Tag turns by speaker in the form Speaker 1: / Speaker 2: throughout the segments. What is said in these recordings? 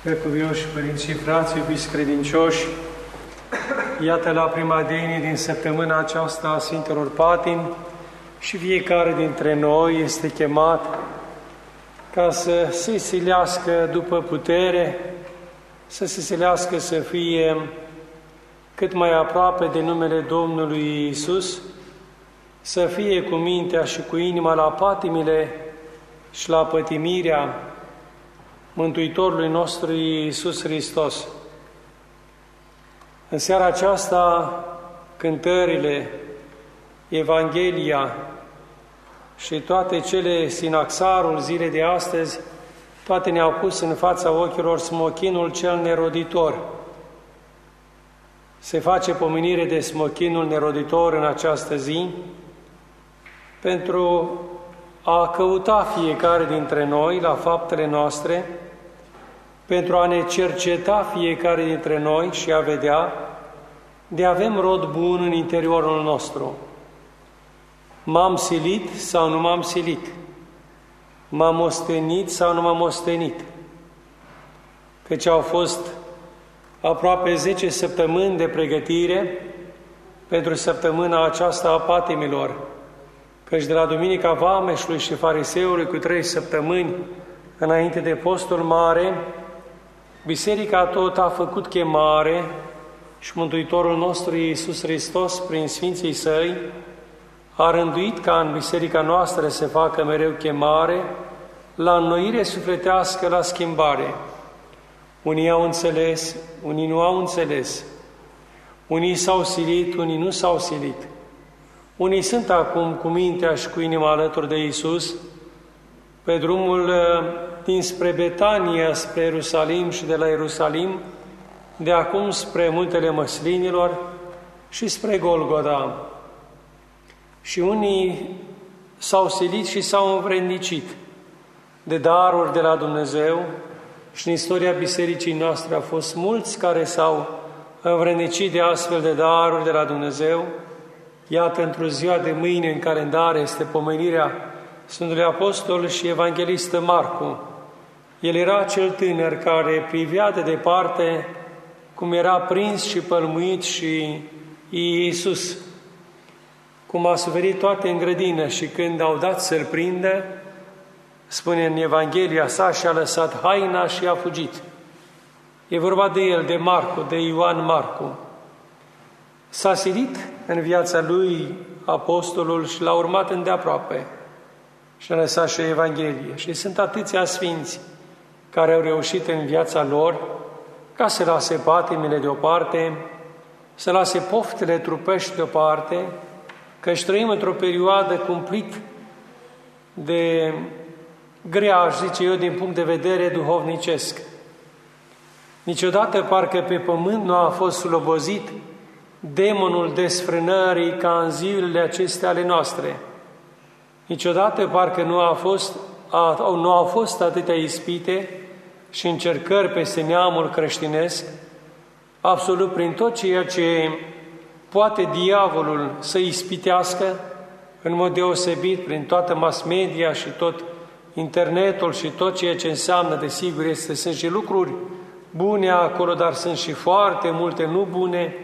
Speaker 1: Precuvioși părinți și frați, iubiți credincioși, iată la prima denie din săptămâna aceasta a Sfintelor Patimi și fiecare dintre noi este chemat ca să se silească după putere, să se silească să fie cât mai aproape de numele Domnului Iisus, să fie cu mintea și cu inima la patimile și la pătimirea Mântuitorului nostru Iisus Hristos. În seara aceasta, cântările, Evanghelia și toate cele sinaxarul zilei de astăzi, toate ne-au pus în fața ochilor smochinul cel neroditor. Se face pomenire de smochinul neroditor în această zi pentru a căuta fiecare dintre noi la faptele noastre, pentru a ne cerceta fiecare dintre noi și a vedea de avem rod bun în interiorul nostru. M-am silit sau nu m-am silit? M-am ostenit sau nu m-am ostenit? Căci au fost aproape 10 săptămâni de pregătire pentru săptămâna aceasta a patimilor, căci de la Duminica Vameșului și Fariseului cu 3 săptămâni înainte de postul mare, Biserica tot a făcut chemare și Mântuitorul nostru Iisus Hristos, prin Sfinții Săi, a rânduit ca în biserica noastră să facă mereu chemare la înnoire sufletească, la schimbare. Unii au înțeles, unii nu au înțeles. Unii s-au silit, unii nu s-au silit. Unii sunt acum cu mintea și cu inima alături de Iisus, pe drumul dinspre Betania, spre Ierusalim și de la Ierusalim, de acum spre Muntele Măslinilor și spre Golgota. Și unii s-au silit și s-au învrednicit de daruri de la Dumnezeu și în istoria bisericii noastre au fost mulți care s-au învrednicit de astfel de daruri de la Dumnezeu. Iată, într-o ziua de mâine în calendar este pomenirea Sfântului Apostol și Evanghelistă Marcu. El era cel tânăr care privea de departe cum era prins și pălmuit și Iisus, cum a suferit toate în grădină și când au dat să-l prindă, spune în Evanghelia sa, și-a lăsat haina și a fugit. E vorba de el, de Marcu, de Ioan Marcu. S-a silit în viața lui apostolul și l-a urmat îndeaproape și a lăsat și Evanghelie. Și sunt atâția sfinți care au reușit în viața lor ca să lase patimile deoparte, să lase poftele trupești deoparte, căci trăim într-o perioadă cumplit de grea, zice eu, din punct de vedere duhovnicesc. Niciodată parcă pe pământ nu a fost slobozit demonul desfrânării ca în zilele acestea ale noastre. Niciodată parcă nu au fost atâtea ispite și încercări peste neamul creștinesc, absolut prin tot ceea ce poate diavolul să ispitească, în mod deosebit prin toată mass media și tot internetul și tot ceea ce înseamnă, desigur, sunt și lucruri bune acolo, dar sunt și foarte multe nu bune,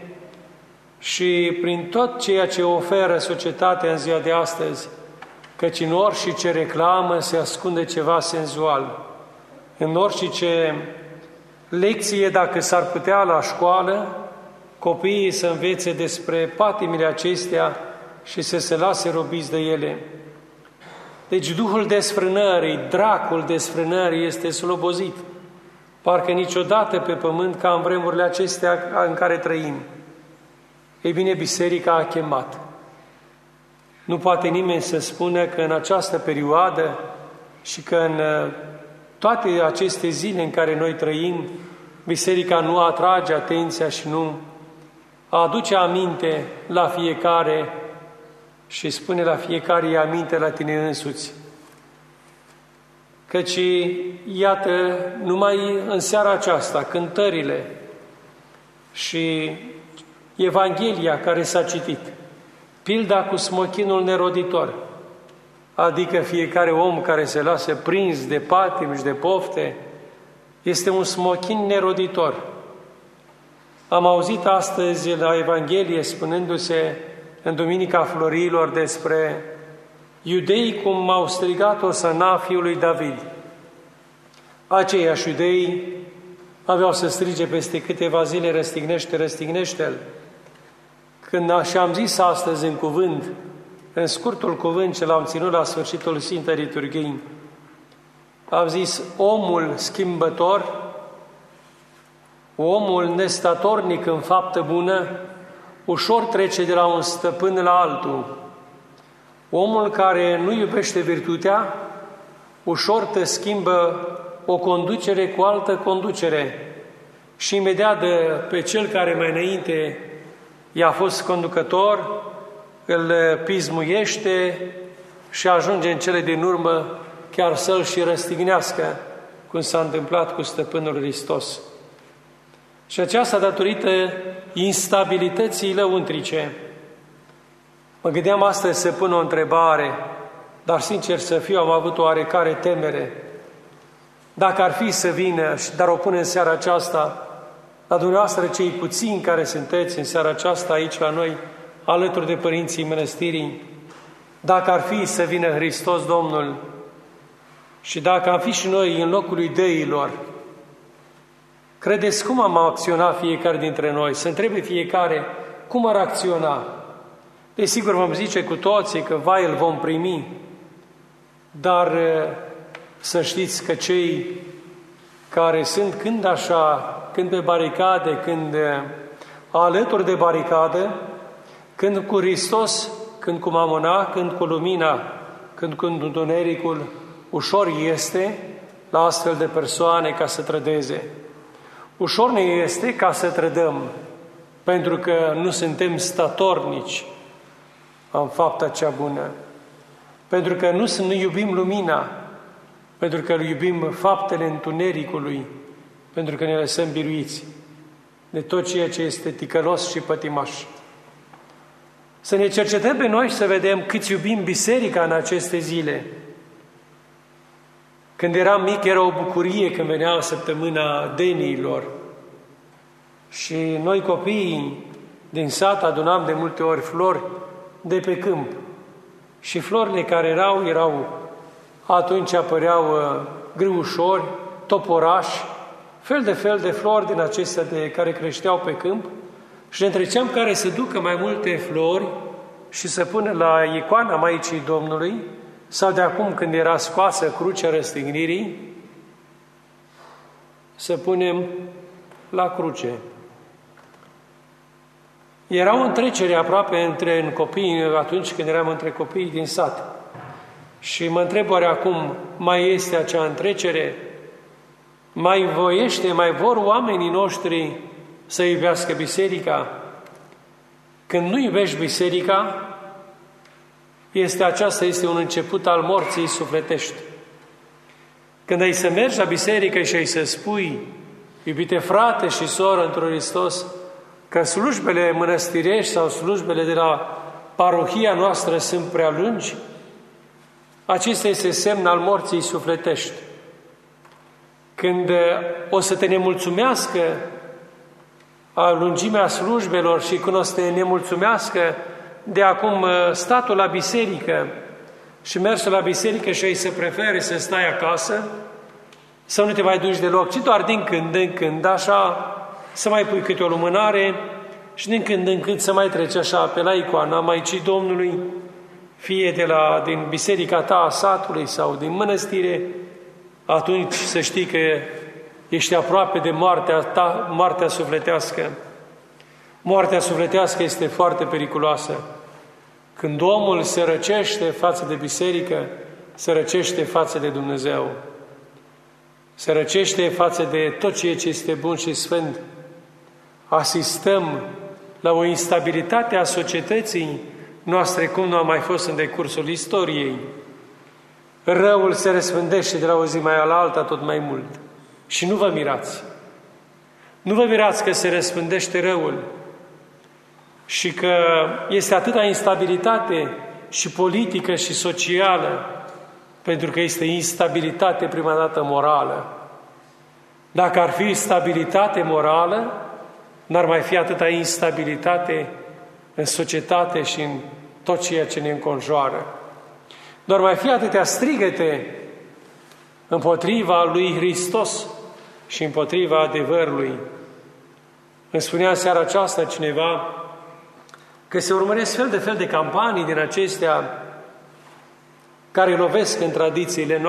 Speaker 1: și prin tot ceea ce oferă societatea în ziua de astăzi, căci în orice reclamă se ascunde ceva senzual. În orice lecție, dacă s-ar putea la școală, copiii să învețe despre patimile acestea și să se lase robiți de ele. Deci Duhul desfrânării, dracul desfrânării este slobozit. Parcă niciodată pe pământ ca în vremurile acestea în care trăim. Ei bine, Biserica a chemat. Nu poate nimeni să spună că în această perioadă și că în toate aceste zile în care noi trăim, Biserica nu atrage atenția și nu aduce aminte la fiecare și spune la fiecare: ia aminte la tine însuți. Căci, iată, numai în seara aceasta, cântările și Evanghelia care s-a citit, pilda cu smochinul neroditor, adică fiecare om care se lasă prins de patimi și de pofte, Este un smochin neroditor. Am auzit astăzi la Evanghelie spunându-se în Duminica Florilor despre iudeii cum au strigat Osana fiului David. Aceiași iudei aveau să strige peste câteva zile, răstignește, răstignește-l. Când și-am zis astăzi în cuvânt, în scurtul cuvânt ce l-am ținut la sfârșitul Sfintei Liturghii, am zis, omul schimbător, omul nestatornic în faptă bună, ușor trece de la un stăpân la altul. Omul care nu iubește virtutea, ușor te schimbă o conducere cu altă conducere și imediat de pe cel care mai înainte i-a fost conducător, îl pismuiește și ajunge în cele din urmă chiar să-l și răstignească, cum s-a întâmplat cu Stăpânul Hristos. Și aceasta datorită instabilității lăuntrice. Mă gândeam astăzi să pun o întrebare, dar sincer să fiu, am avut o oarecare temere. Dacă ar fi să vină, dar o pun în seara aceasta, la dumneavoastră cei puțini care sunteți în seara aceasta aici la noi, alături de părinții mănăstirii, dacă ar fi să vină Hristos Domnul și dacă am fi și noi în locul ideilor, credeți cum am acționat fiecare dintre noi? Să întrebe fiecare cum ar acționa. Desigur vom zice cu toții că vai, îl vom primi, dar să știți că cei care sunt când așa, când pe baricade, când alături de baricadă, când cu Hristos, când cu Mamona, când cu lumina, când cu întunericul, ușor este la astfel de persoane ca să trădeze. Ușor ne este ca să trădăm, pentru că nu suntem statornici în fapta cea bună, pentru că nu iubim lumina, pentru că iubim faptele întunericului, pentru că ne lăsăm biruiți de tot ceea ce este ticălos și pătimaș. Să ne cercetăm pe noi și să vedem cât iubim biserica în aceste zile. Când eram mic, era o bucurie când venea săptămâna deniilor și noi copiii din sat adunam de multe ori flori de pe câmp. Și florile care erau atunci apăreau grâușori, toporași, fel de flori din acestea care creșteau pe câmp și ne întreceam care să ducă mai multe flori și să pună la icoana Maicii Domnului sau de acum când era scoasă crucea răstignirii, să punem la cruce. Era o întrecere aproape între copii, atunci când eram între copiii din sat. Și mă întreb oare acum mai este acea întrecere? Mai vor oamenii noștri să iubească biserica? Când nu iubești biserica, aceasta este un început al morții sufletești. Când ai să mergi la biserică și ai să spui, iubite frate și soră într-un Hristos, că slujbele mănăstirești sau slujbele de la parohia noastră sunt prea lungi, acesta este semn al morții sufletești. Când o să te nemulțumească a lungimea slujbelor și când o să te nemulțumească de acum statul la biserică și mersul la biserică și ai să preferi să stai acasă, să nu te mai duci deloc, ci doar din când în când, așa, să mai pui câte o lumânare și din când în când să mai treci așa pe la icoana Maicii Domnului, fie din biserica ta a satului sau din mănăstire, atunci să știi că ești aproape de moartea ta, moartea sufletească. Moartea sufletească este foarte periculoasă. Când omul se răcește față de biserică, se răcește față de Dumnezeu. Se răcește față de tot ceea ce este bun și sfânt. Asistăm la o instabilitate a societății noastre, cum nu a mai fost în decursul istoriei. Răul se răspândește de la o zi mai la alta tot mai mult. Și nu vă mirați. Nu vă mirați că se răspândește răul și că este atâta instabilitate și politică și socială, pentru că este instabilitate prima dată morală. Dacă ar fi stabilitate morală, n-ar mai fi atâta instabilitate în societate și în tot ceea ce ne înconjoară. Doar mai fi atâtea strigăte împotriva lui Hristos și împotriva adevărului. Îmi spunea seara aceasta cineva că se urmăresc fel de campanii din acestea care lovesc în tradițiile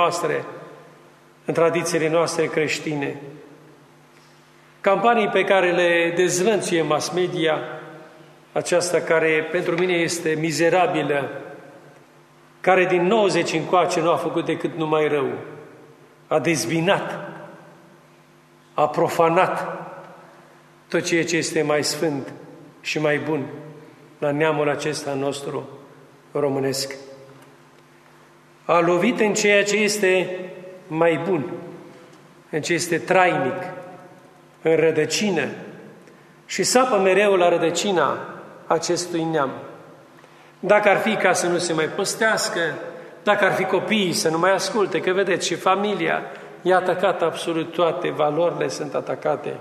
Speaker 1: noastre creștine. Campanii pe care le dezvănțuie mass media, aceasta care pentru mine este mizerabilă, care din 90 încoace nu a făcut decât numai rău. A dezbinat, a profanat tot ceea ce este mai sfânt și mai bun la neamul acesta nostru românesc. A lovit în ceea ce este mai bun, în ce este trainic, în rădăcină și sapă mereu la rădăcina acestui neam. Dacă ar fi ca să nu se mai postească, dacă ar fi copiii să nu mai asculte, că vedeți, și familia e atacată absolut, toate valorile sunt atacate.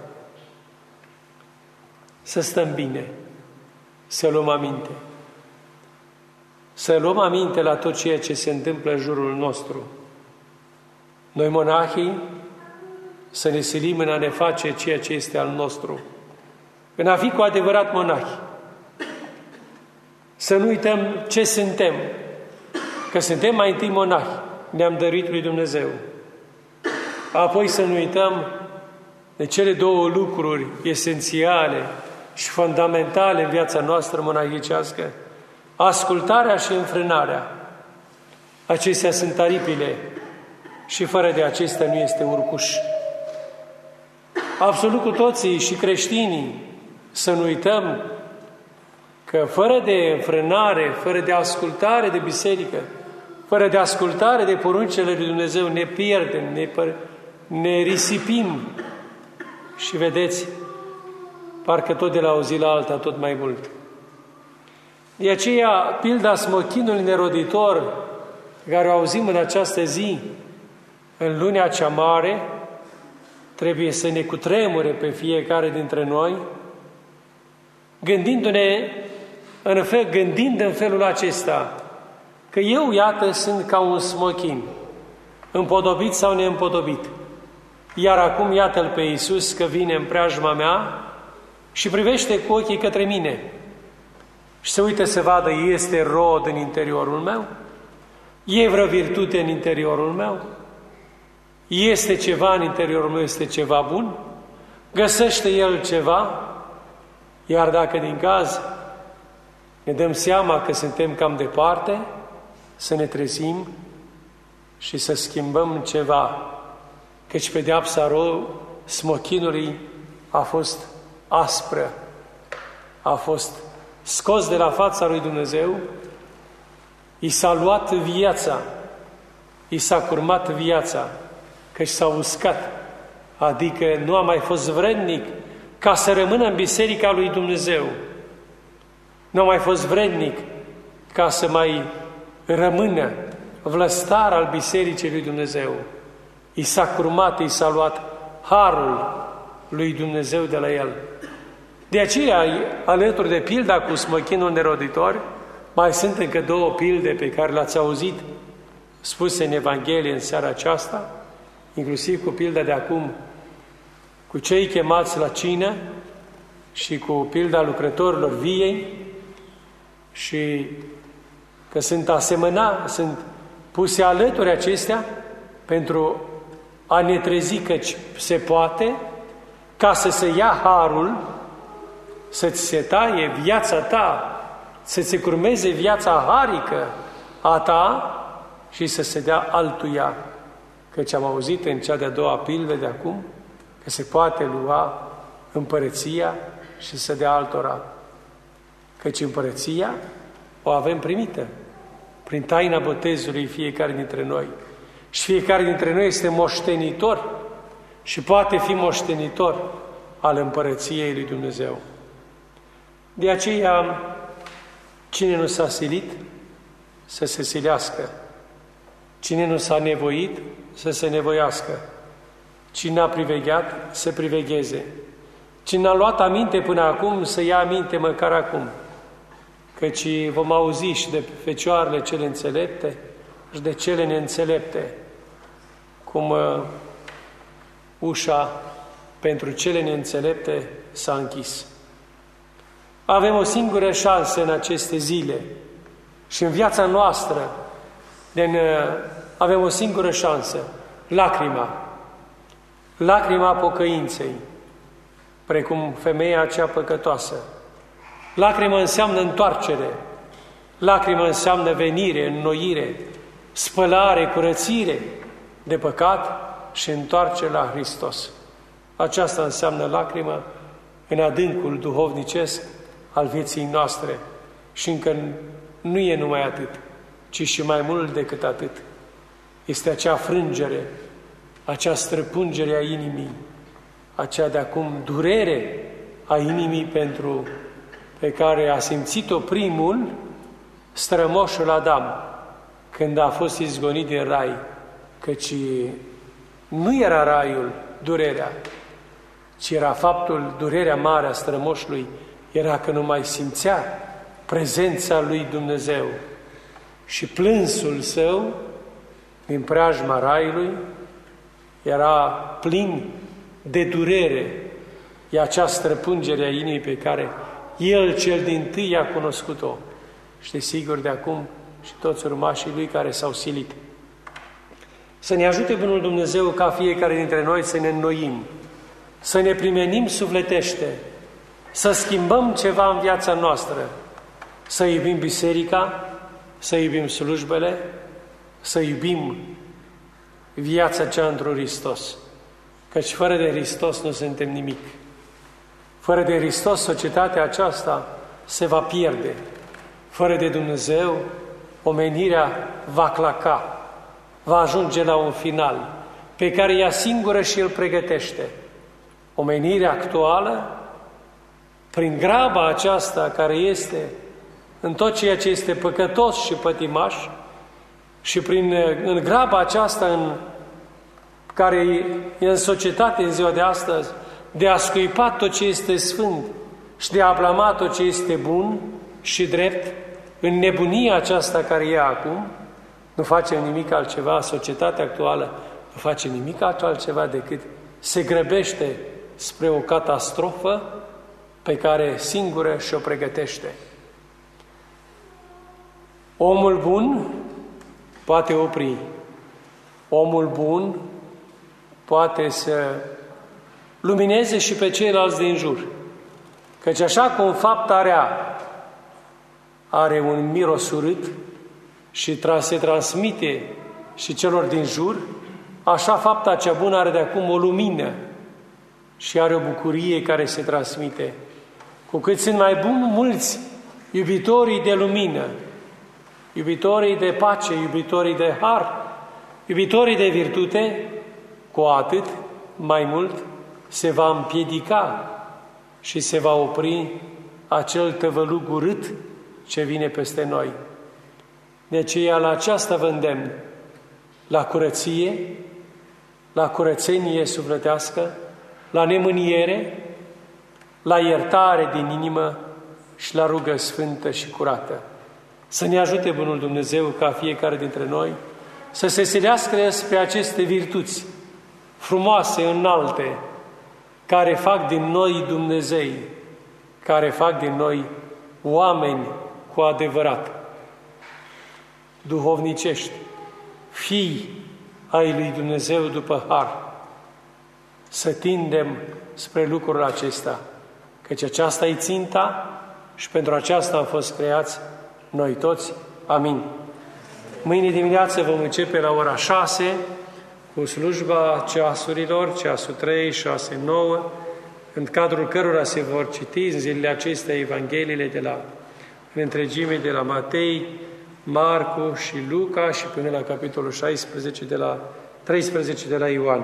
Speaker 1: Să stăm bine, să luăm aminte. Să luăm aminte la tot ceea ce se întâmplă în jurul nostru. Noi, monahii, să ne silim în a ne face ceea ce este al nostru, în a fi cu adevărat monahi. Să nu uităm ce suntem, că suntem mai întâi monahi, ne-am dăruit lui Dumnezeu. Apoi să nu uităm de cele două lucruri esențiale și fundamentale în viața noastră monahicească: ascultarea și înfrânarea. Acestea sunt aripile și fără de acestea nu este urcuș. Absolut cu toții și creștinii să nu uităm că fără de înfrânare, fără de ascultare de biserică, fără de ascultare de poruncile lui Dumnezeu, ne pierdem, ne risipim și vedeți, parcă tot de la o zi la alta, tot mai mult. De aceea, pilda smochinului neroditor, care o auzim în această zi, în lunea cea mare, trebuie să ne cutremure pe fiecare dintre noi, gândind în felul acesta, că eu, iată, sunt ca un smochin, împodobit sau neîmpodobit. Iar acum, iată-L pe Iisus că vine în preajma mea și privește cu ochii către mine și se uită să vadă, este rod în interiorul meu? E vreo virtute în interiorul meu? Este ceva în interiorul meu, este ceva bun? Găsește El ceva? Iar dacă din caz ne dăm seama că suntem cam departe, să ne trezim și să schimbăm ceva. Căci pedeapsa smochinului a fost aspră, a fost scos de la fața lui Dumnezeu, i s-a luat viața, i s-a curmat viața, căci s-a uscat, adică nu a mai fost vrednic ca să rămână în biserica lui Dumnezeu. Nu a mai fost vrednic ca să mai rămână vlăstar al bisericii lui Dumnezeu. I s-a curmat, i s-a luat harul lui Dumnezeu de la el. De aceea, alături de pilda cu smochinul neroditor, mai sunt încă două pilde pe care le-ați auzit spuse în Evanghelie în seara aceasta, inclusiv cu pilda de acum, cu cei chemați la cină și cu pilda lucrătorilor viei, și că sunt puse alături acestea pentru a ne trezi că se poate, ca să se ia harul, să-ți se taie viața ta, să se curmeze viața harică a ta și să se dea altuia. Căci am auzit în cea de-a doua pildă de acum că se poate lua împărăția și să dea altora. Căci împărăția o avem primită prin taina botezului fiecare dintre noi. Și fiecare dintre noi este moștenitor și poate fi moștenitor al împărăției lui Dumnezeu. De aceea, cine nu s-a silit, să se silească. Cine nu s-a nevoit, să se nevoiască. Cine a privegheat, să privegheze. Cine a luat aminte până acum, să ia aminte măcar acum. Căci vom auzi și de fecioarele cele înțelepte și de cele neînțelepte, cum ușa pentru cele neînțelepte s-a închis. Avem o singură șansă în aceste zile și în viața noastră avem o singură șansă, lacrima. Lacrima pocăinței, precum femeia acea păcătoasă. Lacrima înseamnă întoarcere, lacrima înseamnă venire, înnoire, spălare, curățire de păcat și întoarcere la Hristos. Aceasta înseamnă lacrima în adâncul duhovnicesc al vieții noastre. Și încă nu e numai atât, ci și mai mult decât atât. Este acea frângere, acea străpungere a inimii, acea de acum durere a inimii pe care a simțit-o primul strămoșul Adam, când a fost izgonit din rai, căci nu era raiul durerea, ci era faptul, durerea mare a strămoșului, era că nu mai simțea prezența lui Dumnezeu. Și plânsul său, din preajma raiului, era plin de durere. E acea străpungere a inimii pe care el cel dintâi a cunoscut-o. Și desigur de acum și toți urmașii lui care s-au silit. Să ne ajute Bunul Dumnezeu ca fiecare dintre noi să ne înnoim, să ne primenim sufletește, să schimbăm ceva în viața noastră, să iubim biserica, să iubim slujbele, să iubim viața cea într-un Hristos. Căci fără de Hristos nu suntem nimic. Fără de Hristos, societatea aceasta se va pierde. Fără de Dumnezeu, omenirea va claca, va ajunge la un final, pe care ea singură și îl pregătește. Omenirea actuală, prin graba aceasta care este în tot ceea ce este păcătos și pătimaș, și în graba aceasta care e în societate în ziua de astăzi, de a scuipa tot ce este sfânt și de a blama tot ce este bun și drept, în nebunia aceasta care e acum, nu face nimic altceva, societatea actuală nu face nimic altceva decât se grăbește spre o catastrofă pe care singură și-o pregătește. Omul bun poate opri. Omul bun poate să lumineze și pe ceilalți din jur. Căci așa cum fapta rea are un miros urât și se transmite și celor din jur, așa fapta cea bună are de acum o lumină și are o bucurie care se transmite. Cu cât sunt mai buni mulți iubitorii de lumină, iubitorii de pace, iubitorii de har, iubitorii de virtute, cu atât mai mult se va împiedica și se va opri acel tăvălug urât ce vine peste noi. De aceea la aceasta vă îndemn, la curăție, la curățenie sufletească, la nemâniere, la iertare din inimă și la rugă sfântă și curată. Să ne ajute Bunul Dumnezeu ca fiecare dintre noi să se silească spre aceste virtuți frumoase, înalte, care fac din noi Dumnezei, care fac din noi oameni cu adevărat, duhovnicești, fii ai lui Dumnezeu după har. Să tindem spre lucrul acesta, căci aceasta e ținta și pentru aceasta am fost creați noi toți. Amin. Mâine dimineață vom începe la ora 6 cu slujba ceasurilor, ceasul 3, 6, 9, în cadrul cărora se vor citi în zilele acestea Evangheliile în întregime de la Matei, Marcu și Luca și până la capitolul 16 13 de la Ioan.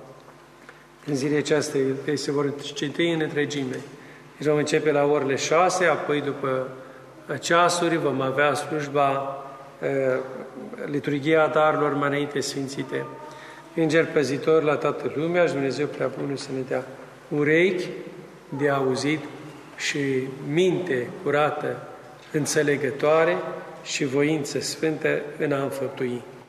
Speaker 1: În zilele acestea se vor citi în întregime. Deci vom începe la orele 6, apoi după ceasuri vom avea slujba liturghia darurilor mai înainte sfințite. Înger păzitor la toată lumea și Dumnezeu prea bun să ne dea urechi de auzit și minte curată, înțelegătoare și voință sfântă în a înfăptui.